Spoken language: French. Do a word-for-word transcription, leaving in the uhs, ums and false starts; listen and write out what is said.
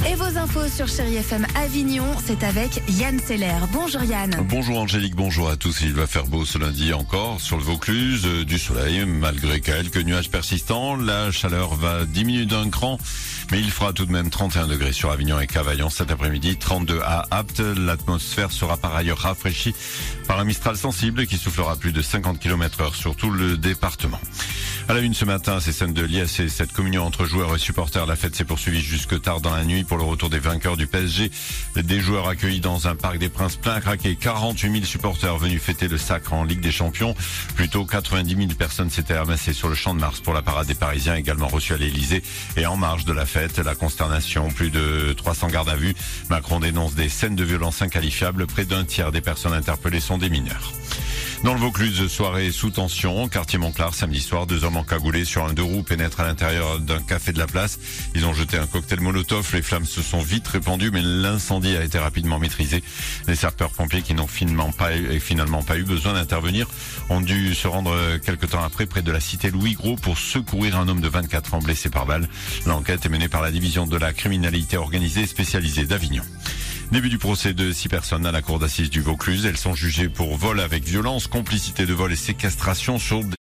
Et vos infos sur Chéri F M Avignon, c'est avec Yann Seller. Bonjour Yann. Bonjour Angélique, bonjour à tous. Il va faire beau ce lundi encore sur le Vaucluse, euh, du soleil malgré quelques nuages persistants. La chaleur va diminuer d'un cran, mais il fera tout de même trente et un degrés sur Avignon et Cavaillon cet après-midi, trente-deux à Apt. L'atmosphère sera par ailleurs rafraîchie par un mistral sensible qui soufflera plus de cinquante kilomètres heure sur tout le département. À la une ce matin, ces scènes de liesse et cette communion entre joueurs et supporters. La fête s'est poursuivie jusque tard dans la nuit pour le retour des vainqueurs du P S G. Des joueurs accueillis dans un parc des Princes plein à craquer. quarante-huit mille supporters venus fêter le sacre en Ligue des Champions. Plutôt quatre-vingt-dix mille personnes s'étaient amassées sur le Champ de Mars pour la parade des Parisiens, également reçus à l'Elysée. Et en marge de la fête, la consternation, plus de trois cents gardes à vue. Macron dénonce des scènes de violence inqualifiables. Près d'un tiers des personnes interpellées sont des mineurs. Dans le Vaucluse, soirée sous tension, quartier Montclar, samedi soir, deux hommes encagoulés sur un deux roues pénètrent à l'intérieur d'un café de la place. Ils ont jeté un cocktail Molotov, les flammes se sont vite répandues, mais l'incendie a été rapidement maîtrisé. Les sapeurs-pompiers qui n'ont finalement pas, finalement pas eu besoin d'intervenir ont dû se rendre quelque temps après près de la cité Louis Gros pour secourir un homme de vingt-quatre ans blessé par balle. L'enquête est menée par la division de la criminalité organisée spécialisée d'Avignon. Début du procès de six personnes à la cour d'assises du Vaucluse. Elles sont jugées pour vol avec violence, complicité de vol et séquestration sur